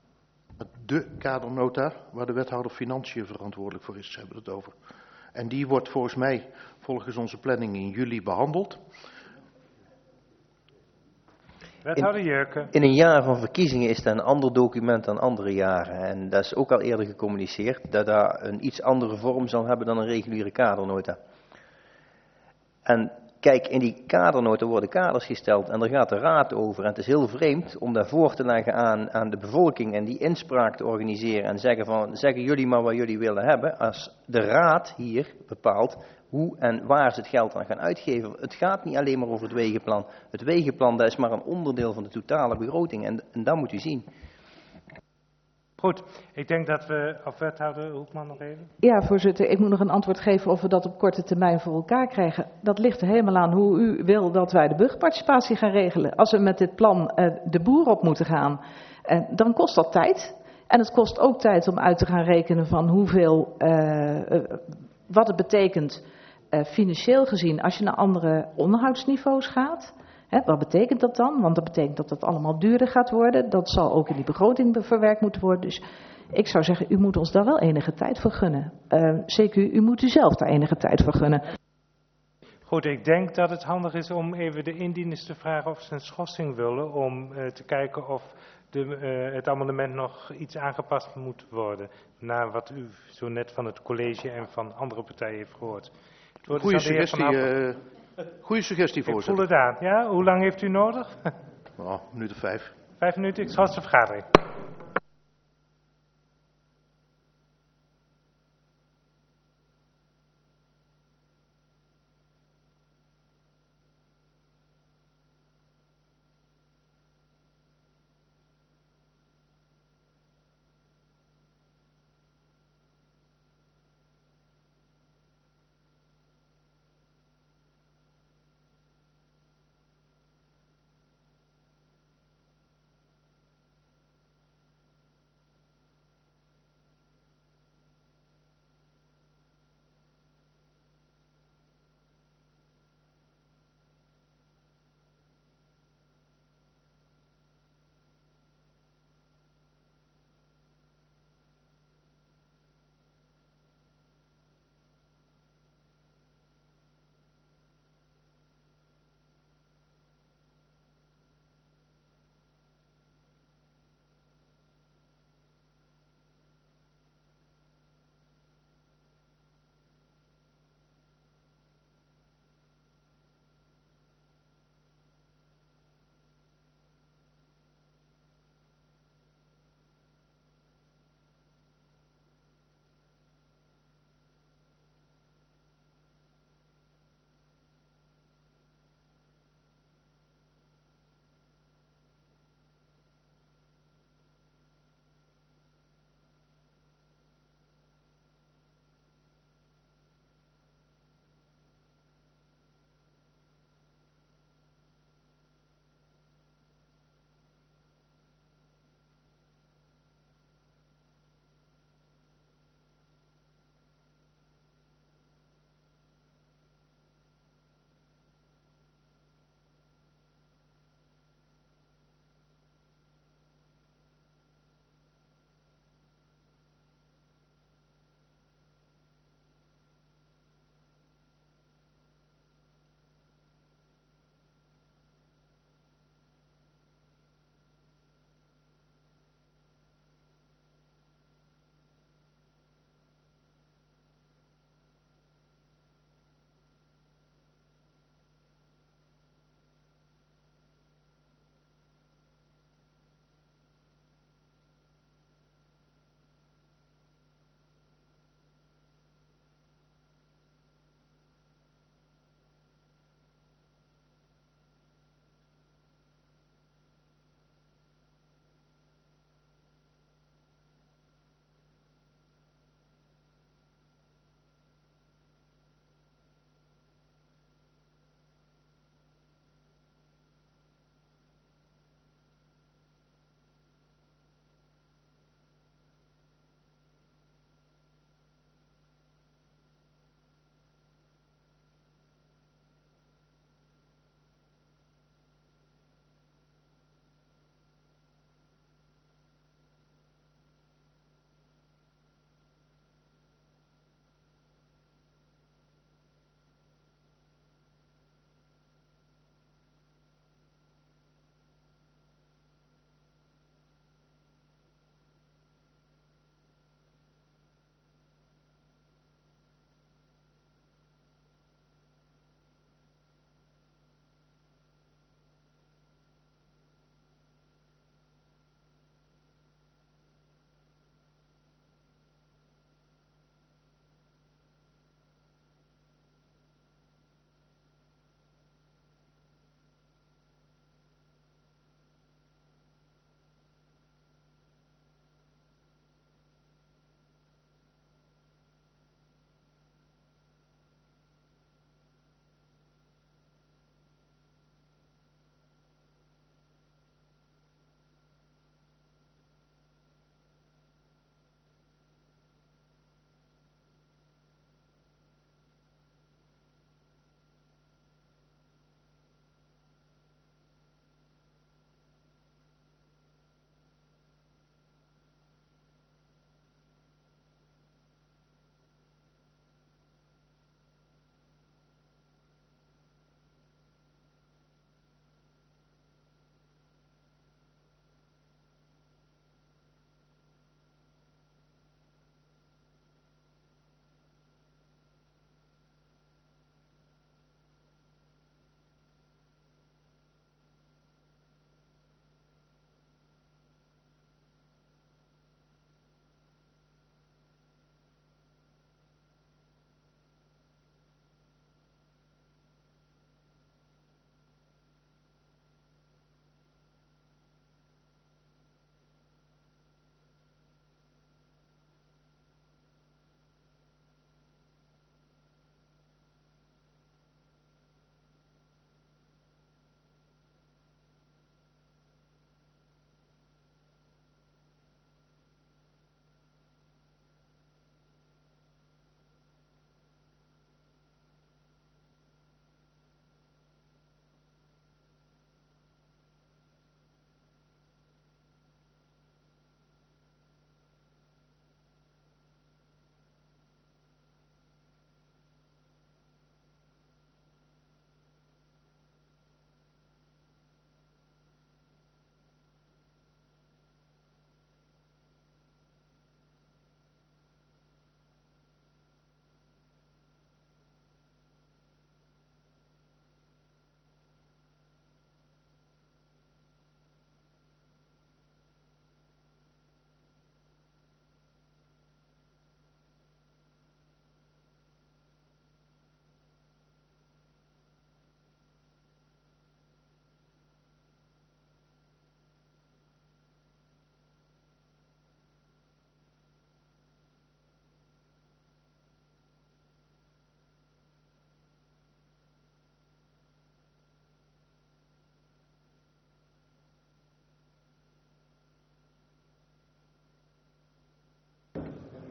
De kadernota, waar de wethouder Financiën verantwoordelijk voor is, hebben we het over. En die wordt volgens mij, volgens onze planning, in juli behandeld. Wethouder Jurken. In een jaar van verkiezingen is dat een ander document dan andere jaren. En dat is ook al eerder gecommuniceerd, dat dat een iets andere vorm zal hebben dan een reguliere kadernota. En kijk, in die kadernota worden kaders gesteld en daar gaat de raad over. En het is heel vreemd om daar voor te leggen aan, aan de bevolking en die inspraak te organiseren. En zeggen van, zeggen jullie maar wat jullie willen hebben. Als de raad hier bepaalt hoe en waar ze het geld aan gaan uitgeven. Het gaat niet alleen maar over het wegenplan. Het wegenplan, dat is maar een onderdeel van de totale begroting. En, en dat moet u zien. Goed, ik denk dat we, of wethouder Hoekman nog even. Ja, voorzitter, ik moet nog een antwoord geven of we dat op korte termijn voor elkaar krijgen. Dat ligt er helemaal aan hoe u wil dat wij de burgerparticipatie gaan regelen. Als we met dit plan uh, de boer op moeten gaan, uh, dan kost dat tijd. En het kost ook tijd om uit te gaan rekenen van hoeveel, uh, uh, wat het betekent uh, financieel gezien als je naar andere onderhoudsniveaus gaat. Hè, wat betekent dat dan? Want dat betekent dat het allemaal duurder gaat worden. Dat zal ook in die begroting verwerkt moeten worden. Dus ik zou zeggen, u moet ons daar wel enige tijd voor gunnen. Uh, zeker u, u moet u zelf daar enige tijd voor gunnen. Goed, ik denk dat het handig is om even de indieners te vragen of ze een schorsing willen. Om uh, te kijken of de, uh, het amendement nog iets aangepast moet worden. Naar wat u zo net van het college en van andere partijen heeft gehoord. Goeie suggestie, uh, goeie suggestie, voorzitter. Ik voel het aan. Ja, hoe lang heeft u nodig? Oh, een minuut of vijf. Vijf minuten, ik schors de vergadering.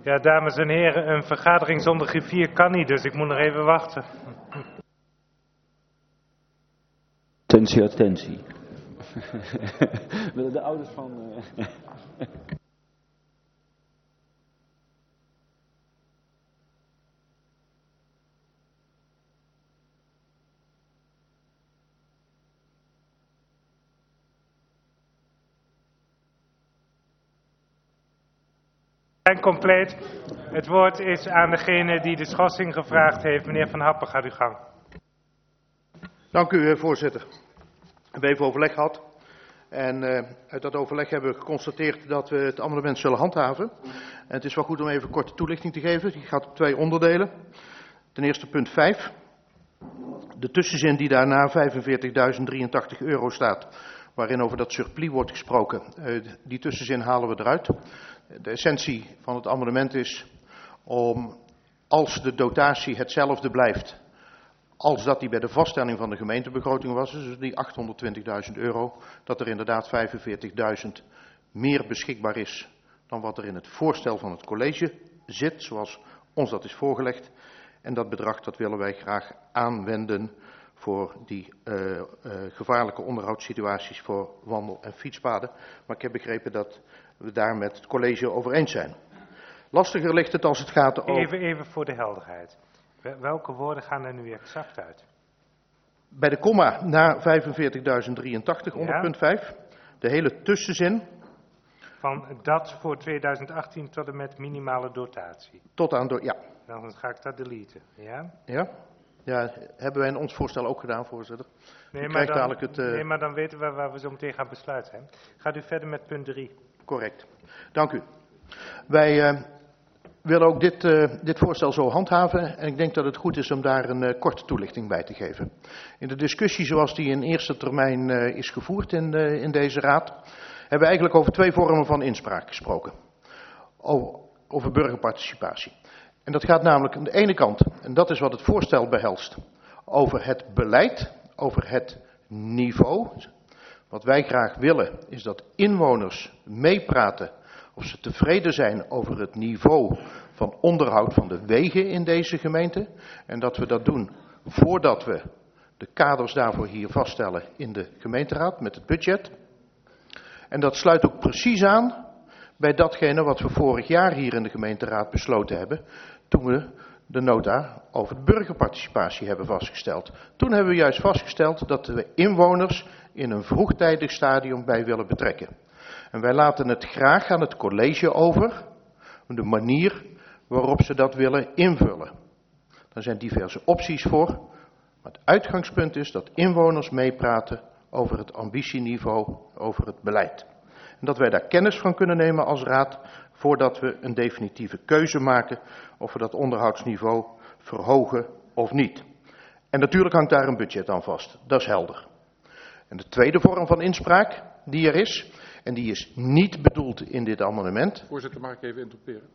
Ja, dames en heren, een vergadering zonder griffier kan niet, dus ik moet nog even wachten. Attentie, attentie. Willen de ouders van... Uh... En compleet. Het woord is aan degene die de schorsing gevraagd heeft. Meneer Van Happen, gaat uw gang. Dank u, voorzitter. We hebben even overleg gehad. En uh, uit dat overleg hebben we geconstateerd dat we het amendement zullen handhaven. En het is wel goed om even een korte toelichting te geven. Die gaat op twee onderdelen. Ten eerste punt vijf. De tussenzin die daarna vijfenveertigduizend drieëntachtig euro staat, waarin over dat surplus wordt gesproken, uh, die tussenzin halen we eruit. De essentie van het amendement is om, als de dotatie hetzelfde blijft als dat die bij de vaststelling van de gemeentebegroting was, dus die achthonderdtwintigduizend euro, dat er inderdaad vijfenveertigduizend meer beschikbaar is dan wat er in het voorstel van het college zit, zoals ons dat is voorgelegd. En dat bedrag dat willen wij graag aanwenden voor die uh, uh, gevaarlijke onderhoudssituaties voor wandel- en fietspaden. Maar ik heb begrepen dat we daar met het college over eens zijn. Lastiger ligt het als het gaat over... Even, even voor de helderheid. Welke woorden gaan er nu exact uit? Bij de komma na vijfenveertigduizend drieëntachtig onder Ja. punt vijf. De hele tussenzin. Van dat voor tweeduizend achttien tot en met minimale dotatie. Tot aan, do- ja. Dan ga ik dat deleten. Ja? Ja? Ja, hebben wij in ons voorstel ook gedaan, voorzitter. Nee, U maar krijgt dan, dadelijk het, uh... nee, maar dan weten we waar we zo meteen gaan besluiten. Hè? Gaat u verder met punt drie. Correct. Dank u. Wij uh, willen ook dit, uh, dit voorstel zo handhaven en ik denk dat het goed is om daar een uh, korte toelichting bij te geven. In de discussie zoals die in eerste termijn uh, is gevoerd in, uh, in deze raad, hebben we eigenlijk over twee vormen van inspraak gesproken. Over, over burgerparticipatie. En dat gaat namelijk aan de ene kant, en dat is wat het voorstel behelst, over het beleid, over het niveau. Wat wij graag willen is dat inwoners meepraten of ze tevreden zijn over het niveau van onderhoud van de wegen in deze gemeente. En dat we dat doen voordat we de kaders daarvoor hier vaststellen in de gemeenteraad met het budget. En dat sluit ook precies aan bij datgene wat we vorig jaar hier in de gemeenteraad besloten hebben, toen we de nota over de burgerparticipatie hebben vastgesteld. Toen hebben we juist vastgesteld dat we inwoners in een vroegtijdig stadium bij willen betrekken. En wij laten het graag aan het college over, de manier waarop ze dat willen invullen. Daar zijn diverse opties voor, maar het uitgangspunt is dat inwoners meepraten over het ambitieniveau, over het beleid. En dat wij daar kennis van kunnen nemen als raad, voordat we een definitieve keuze maken of we dat onderhoudsniveau verhogen of niet. En natuurlijk hangt daar een budget aan vast, dat is helder. En de tweede vorm van inspraak die er is, en die is niet bedoeld in dit amendement. Voorzitter, mag ik even interromperen?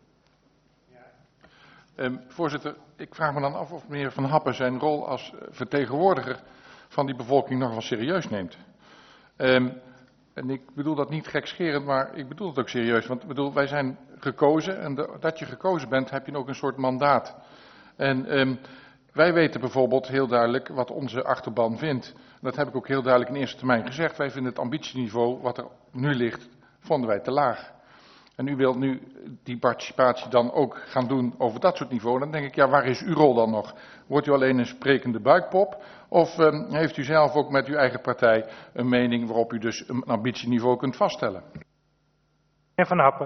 Um, voorzitter, ik vraag me dan af of meneer Van Happen zijn rol als vertegenwoordiger van die bevolking nog wel serieus neemt. Um, en ik bedoel dat niet gekscherend, maar ik bedoel het ook serieus. Want ik bedoel, wij zijn gekozen en de, dat je gekozen bent, heb je ook een soort mandaat. En um, wij weten bijvoorbeeld heel duidelijk wat onze achterban vindt. Dat heb ik ook heel duidelijk in eerste termijn gezegd. Wij vinden het ambitieniveau wat er nu ligt, vonden wij te laag. En u wilt nu die participatie dan ook gaan doen over dat soort niveau. Dan denk ik, ja, waar is uw rol dan nog? Wordt u alleen een sprekende buikpop? Of um, heeft u zelf ook met uw eigen partij een mening waarop u dus een ambitieniveau kunt vaststellen? Meneer Van Happen.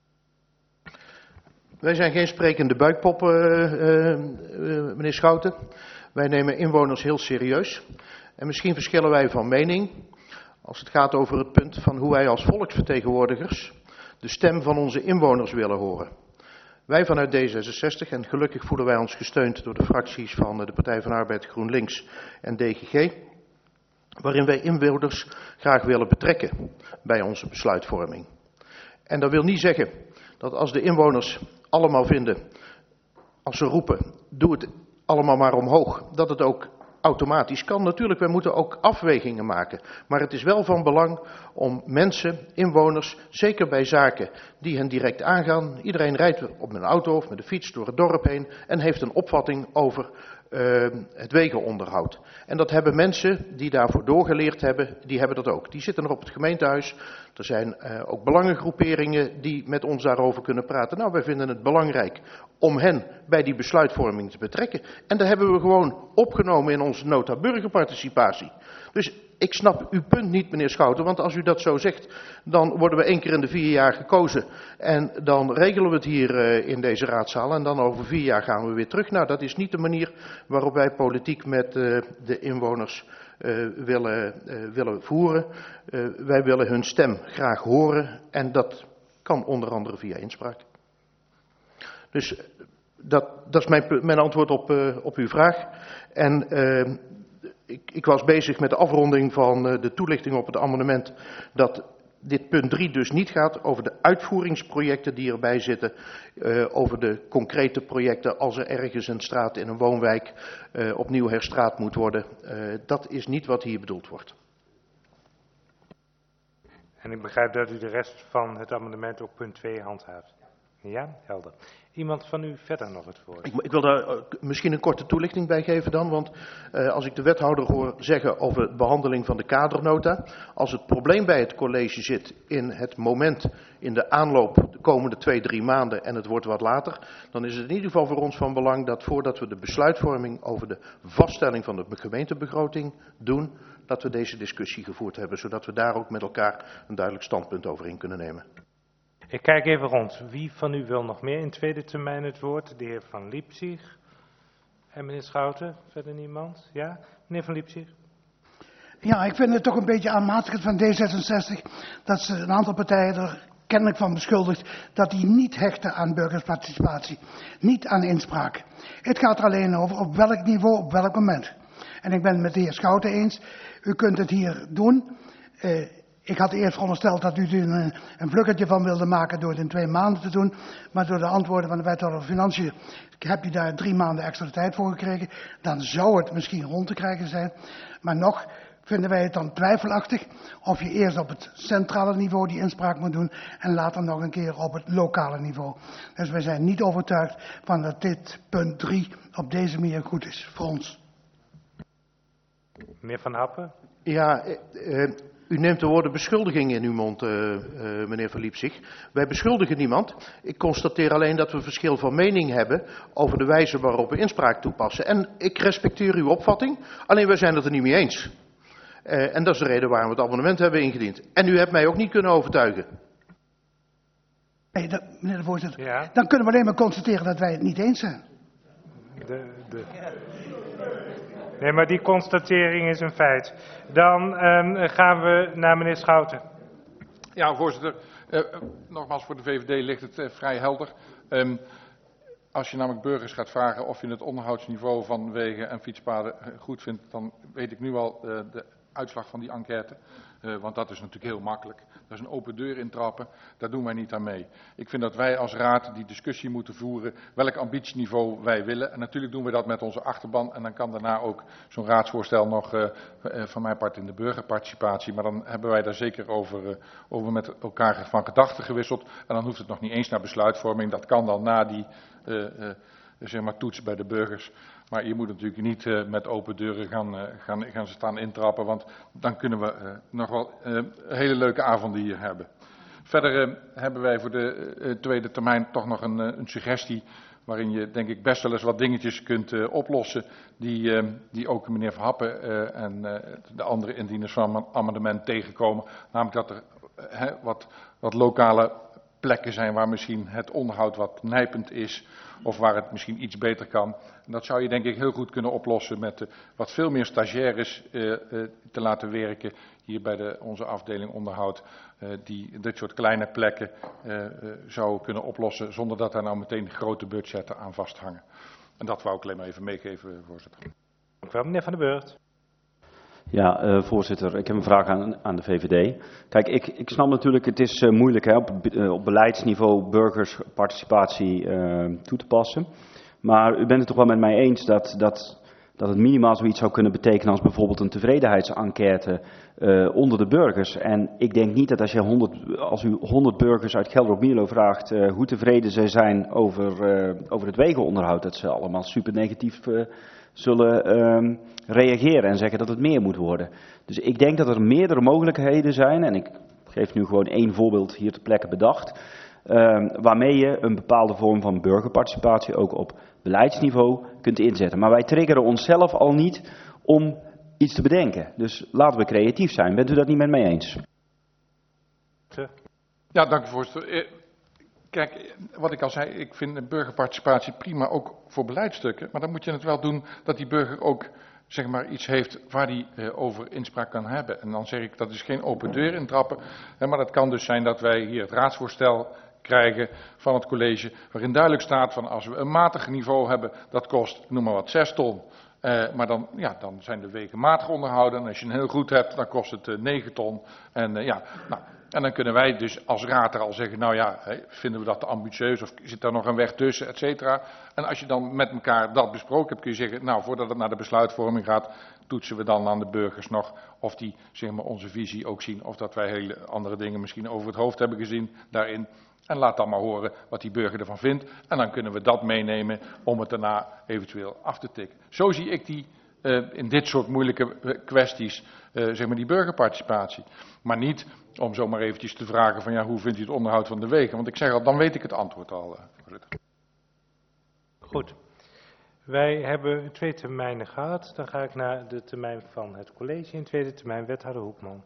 Wij zijn geen sprekende buikpoppen, uh, uh, meneer Schouten. Wij nemen inwoners heel serieus. En misschien verschillen wij van mening als het gaat over het punt van hoe wij als volksvertegenwoordigers de stem van onze inwoners willen horen. Wij vanuit D zesenzestig, en gelukkig voelen wij ons gesteund door de fracties van de Partij van Arbeid, GroenLinks en D G G, waarin wij inwoners graag willen betrekken bij onze besluitvorming. En dat wil niet zeggen dat als de inwoners allemaal vinden, als ze roepen, doe het allemaal maar omhoog, dat het ook automatisch kan. Natuurlijk, wij moeten ook afwegingen maken. Maar het is wel van belang om mensen, inwoners, zeker bij zaken die hen direct aangaan. Iedereen rijdt op een auto of met de fiets door het dorp heen en heeft een opvatting over uh, het wegenonderhoud. En dat hebben mensen die daarvoor doorgeleerd hebben, die hebben dat ook. Die zitten nog op het gemeentehuis. Er zijn uh, ook belangengroeperingen die met ons daarover kunnen praten. Nou, wij vinden het belangrijk om hen bij die besluitvorming te betrekken. En dat hebben we gewoon opgenomen in onze nota burgerparticipatie. Dus ik snap uw punt niet, meneer Schouten, want als u dat zo zegt, dan worden we één keer in de vier jaar gekozen. En dan regelen we het hier uh, in deze raadzaal en dan over vier jaar gaan we weer terug. Nou, dat is niet de manier waarop wij politiek met uh, de inwoners uh, willen, uh, willen voeren. Uh, wij willen hun stem graag horen en dat kan onder andere via inspraak. Dus dat, dat is mijn, mijn antwoord op, uh, op uw vraag. En uh, ik, ik was bezig met de afronding van uh, de toelichting op het amendement dat dit punt drie dus niet gaat over de uitvoeringsprojecten die erbij zitten, uh, over de concrete projecten als er ergens een straat in een woonwijk uh, opnieuw herstraat moet worden. Uh, dat is niet wat hier bedoeld wordt. En ik begrijp dat u de rest van het amendement op punt twee handhaaft. Ja, helder. Iemand van u verder nog het woord? Ik, ik wil daar uh, misschien een korte toelichting bij geven dan, want uh, als ik de wethouder hoor zeggen over de behandeling van de kadernota, als het probleem bij het college zit in het moment, in de aanloop de komende twee, drie maanden en het wordt wat later, dan is het in ieder geval voor ons van belang dat voordat we de besluitvorming over de vaststelling van de gemeentebegroting doen, dat we deze discussie gevoerd hebben, zodat we daar ook met elkaar een duidelijk standpunt over in kunnen nemen. Ik kijk even rond. Wie van u wil nog meer in tweede termijn het woord? De heer Van Liepzig. En meneer Schouten, verder niemand? Ja, meneer Van Liepzig. Ja, ik vind het toch een beetje aanmatigend van D zesenzestig dat ze een aantal partijen er kennelijk van beschuldigt dat die niet hechten aan burgersparticipatie, niet aan inspraak. Het gaat er alleen over op welk niveau, op welk moment. En ik ben het met de heer Schouten eens, u kunt het hier doen. Uh, Ik had eerst verondersteld dat u er een, een vluggertje van wilde maken door het in twee maanden te doen. Maar door de antwoorden van de wethouder van Financiën heb je daar drie maanden extra tijd voor gekregen. Dan zou het misschien rond te krijgen zijn. Maar nog vinden wij het dan twijfelachtig of je eerst op het centrale niveau die inspraak moet doen en later nog een keer op het lokale niveau. Dus wij zijn niet overtuigd van dat dit punt drie op deze manier goed is voor ons. Meneer Van Happen? Ja, uh, u neemt de woorden beschuldiging in uw mond, uh, uh, meneer Van Liepzig. Wij beschuldigen niemand. Ik constateer alleen dat we verschil van mening hebben over de wijze waarop we inspraak toepassen. En ik respecteer uw opvatting, alleen wij zijn het er niet mee eens. Uh, en dat is de reden waarom we het amendement hebben ingediend. En u hebt mij ook niet kunnen overtuigen. Nee, dat, meneer de voorzitter, ja? Dan kunnen we alleen maar constateren dat wij het niet eens zijn. De, de... Nee, maar die constatering is een feit. Dan um, gaan we naar meneer Schouten. Ja, voorzitter. Uh, uh, nogmaals, voor de V V D ligt het uh, vrij helder. Um, als je namelijk burgers gaat vragen of je het onderhoudsniveau van wegen en fietspaden uh, goed vindt, dan weet ik nu al uh, de uitslag van die enquête. Uh, want dat is natuurlijk heel makkelijk. Dat is een open deur intrappen. Daar doen wij niet aan mee. Ik vind dat wij als raad die discussie moeten voeren welk ambitieniveau wij willen. En natuurlijk doen we dat met onze achterban. En dan kan daarna ook zo'n raadsvoorstel nog uh, uh, van mijn part in de burgerparticipatie. Maar dan hebben wij daar zeker over, uh, over met elkaar van gedachten gewisseld. En dan hoeft het nog niet eens naar besluitvorming. Dat kan dan na die uh, uh, zeg maar toets bij de burgers. Maar je moet natuurlijk niet uh, met open deuren gaan, uh, gaan, gaan staan intrappen, want dan kunnen we uh, nog wel uh, hele leuke avonden hier hebben. Verder uh, hebben wij voor de uh, tweede termijn toch nog een, uh, een suggestie waarin je denk ik best wel eens wat dingetjes kunt uh, oplossen die, uh, die ook meneer Verhappen uh, en uh, de andere indieners van het amendement tegenkomen. Namelijk dat er uh, he, wat, wat lokale plekken zijn waar misschien het onderhoud wat nijpend is of waar het misschien iets beter kan. En dat zou je denk ik heel goed kunnen oplossen met uh, wat veel meer stagiaires uh, uh, te laten werken hier bij de, onze afdeling onderhoud. Uh, die dit soort kleine plekken uh, uh, zouden kunnen oplossen zonder dat daar nou meteen grote budgetten aan vasthangen. En dat wou ik alleen maar even meegeven, voorzitter. Dank u wel, meneer Van der Burgt. Ja, uh, voorzitter, ik heb een vraag aan, aan de V V D. Kijk, ik, ik snap natuurlijk, het is uh, moeilijk hè, op, uh, op beleidsniveau burgersparticipatie uh, toe te passen. Maar u bent het toch wel met mij eens dat, dat dat het minimaal zoiets zou kunnen betekenen als bijvoorbeeld een tevredenheidsenquête uh, onder de burgers. En ik denk niet dat als, je honderd, als u honderd burgers uit Gelderop-Mierlo vraagt uh, hoe tevreden zij zijn over, uh, over het wegenonderhoud, dat ze allemaal super negatief uh, zullen uh, reageren en zeggen dat het meer moet worden. Dus ik denk dat er meerdere mogelijkheden zijn, en ik geef nu gewoon één voorbeeld hier ter plekke bedacht, uh, waarmee je een bepaalde vorm van burgerparticipatie ook op beleidsniveau kunt inzetten. Maar wij triggeren onszelf al niet om iets te bedenken. Dus laten we creatief zijn. Bent u dat niet met mij eens? Ja, dank u voorzitter. Kijk, wat ik al zei, ik vind burgerparticipatie prima ook voor beleidstukken. Maar dan moet je het wel doen dat die burger ook zeg maar iets heeft waar hij uh, over inspraak kan hebben. En dan zeg ik, dat is geen open deur intrappen. Hè, maar dat kan dus zijn dat wij hier het raadsvoorstel krijgen van het college, waarin duidelijk staat van als we een matig niveau hebben, dat kost, noem maar wat, zes ton. Uh, maar dan, ja, dan zijn de wegen matig onderhouden. En als je een heel goed hebt, dan kost het uh, negen ton. En, uh, ja, nou, en dan kunnen wij dus als raad er al zeggen, nou ja, hey, vinden we dat te ambitieus of zit daar nog een weg tussen, et cetera. En als je dan met elkaar dat besproken hebt, kun je zeggen, nou, voordat het naar de besluitvorming gaat, toetsen we dan aan de burgers nog of die zeg maar, onze visie ook zien. Of dat wij hele andere dingen misschien over het hoofd hebben gezien daarin. En laat dan maar horen wat die burger ervan vindt. En dan kunnen we dat meenemen om het daarna eventueel af te tikken. Zo zie ik die uh, in dit soort moeilijke kwesties, uh, zeg maar die burgerparticipatie. Maar niet om zomaar eventjes te vragen van ja, hoe vindt u het onderhoud van de wegen? Want ik zeg al, dan weet ik het antwoord al, uh, voorzitter. Goed. Wij hebben twee termijnen gehad. Dan ga ik naar de termijn van het college. In tweede termijn wethouder Hoekman.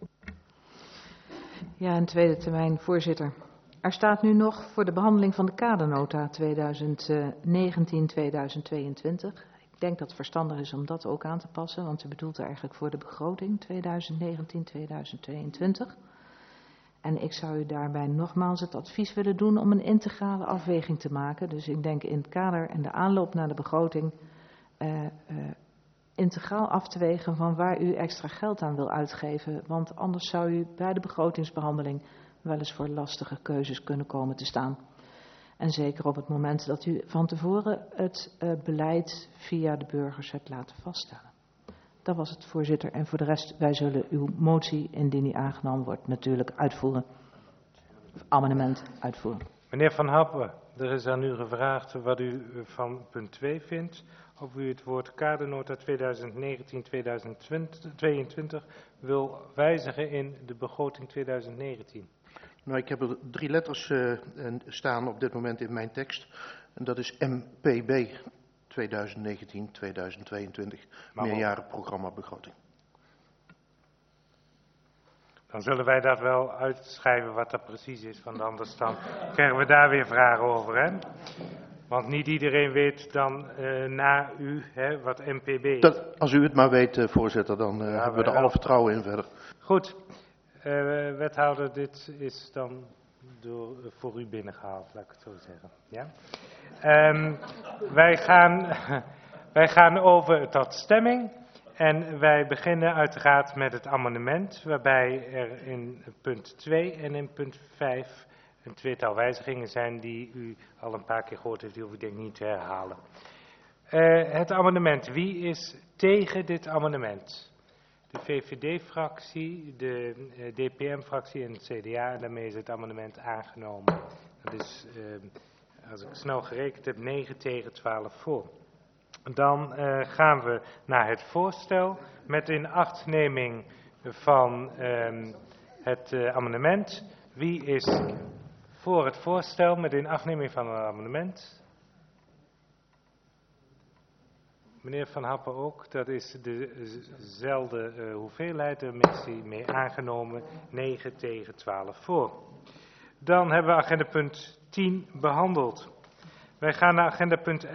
Ja, in tweede termijn voorzitter. Er staat nu nog voor de behandeling van de kadernota tweeduizend negentien tweeduizend tweeëntwintig. Ik denk dat het verstandig is om dat ook aan te passen, want u bedoelt eigenlijk voor de begroting tweeduizend negentien tweeduizend tweeëntwintig. En ik zou u daarbij nogmaals het advies willen doen om een integrale afweging te maken. Dus ik denk in het kader en de aanloop naar de begroting uh, uh, integraal af te wegen van waar u extra geld aan wil uitgeven. Want anders zou u bij de begrotingsbehandeling wel eens voor lastige keuzes kunnen komen te staan. En zeker op het moment dat u van tevoren het uh, beleid via de burgers hebt laten vaststellen. Dat was het, voorzitter. En voor de rest, wij zullen uw motie, indien die aangenomen wordt, natuurlijk uitvoeren. Of amendement uitvoeren. Meneer Van Happen, er is aan u gevraagd wat u van punt twee vindt. Of u het woord kadernota tweeduizend negentien tweeduizend tweeëntwintig wil wijzigen in de begroting tweeduizend negentien. Nou, ik heb er drie letters uh, staan op dit moment in mijn tekst. En dat is M P B tweeduizend negentien tweeduizend tweeëntwintig. Meerjarenprogramma begroting. Dan zullen wij dat wel uitschrijven wat dat precies is. Want anders dan krijgen we daar weer vragen over. Hè? Want niet iedereen weet dan uh, na u hè, wat M P B is. Dat, als u het maar weet, uh, voorzitter, dan uh, ja, hebben we er wel alle vertrouwen in verder. Goed. Uh, wethouder, dit is dan door, uh, voor u binnengehaald, laat ik het zo zeggen. Ja? Um, wij, gaan, wij gaan over tot stemming en wij beginnen uiteraard met het amendement, waarbij er in punt twee en in punt vijf een tweetal wijzigingen zijn die u al een paar keer gehoord heeft, die hoef ik denk niet te herhalen. Uh, het amendement, wie is tegen dit amendement? De V V D-fractie, de uh, D P M-fractie en het C D A. En daarmee is het amendement aangenomen. Dat is, uh, als ik snel gerekend heb, negen tegen twaalf voor. Dan uh, gaan we naar het voorstel met inachtneming van uh, het uh, amendement. Wie is voor het voorstel met inachtneming van het amendement? Meneer Van Happen ook, dat is dezelfde uh, hoeveelheid, de missie mee aangenomen, negen tegen twaalf voor. Dan hebben we agenda punt tien behandeld. Wij gaan naar agenda punt